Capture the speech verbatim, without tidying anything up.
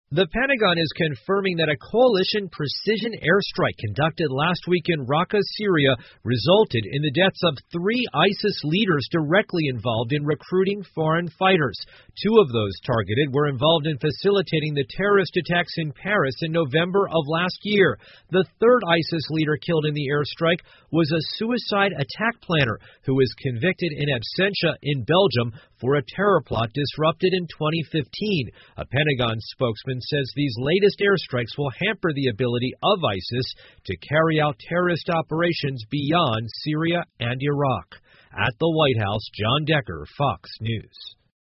The Pentagon is confirming that a coalition precision airstrike conducted last week in Raqqa, Syria, resulted in the deaths of three ISIS leaders directly involved in recruiting foreign fighters. Two of those targeted were involved in facilitating the terrorist attacks in Paris in November of last year. The third ISIS leader killed in the airstrike was a suicide attack planner who was convicted in absentia in Belgium for a terror plot disrupted in twenty fifteen. A Pentagon spokesman says these latest airstrikes will hamper the ability of ISIS to carry out terrorist operations beyond Syria and Iraq. At the White House, John Decker, Fox News.